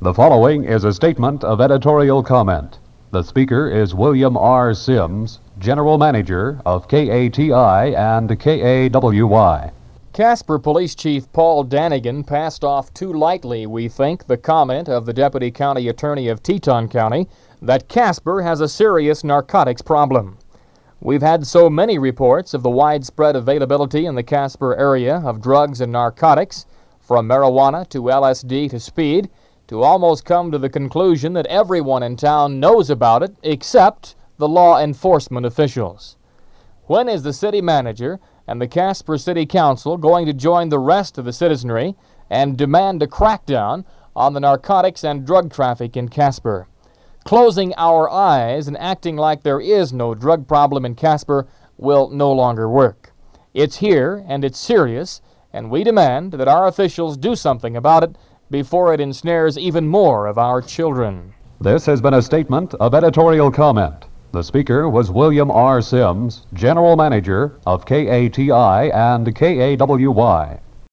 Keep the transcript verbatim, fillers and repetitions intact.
The following is a statement of editorial comment. The speaker is William R. Sims, General Manager of K A T I and K A W Y. Casper Police Chief Paul Danigan passed off too lightly, we think, the comment of the Deputy County Attorney of Teton County that Casper has a serious narcotics problem. We've had so many reports of the widespread availability in the Casper area of drugs and narcotics, from marijuana to L S D to speed, to almost come to the conclusion that everyone in town knows about it except the law enforcement officials. When is the city manager and the Casper City Council going to join the rest of the citizenry and demand a crackdown on the narcotics and drug traffic in Casper? Closing our eyes and acting like there is no drug problem in Casper will no longer work. It's here, and it's serious, and we demand that our officials do something about it before it ensnares even more of our children. This has been a statement of editorial comment. The speaker was William R. Sims, General Manager of K A T I and K A W Y.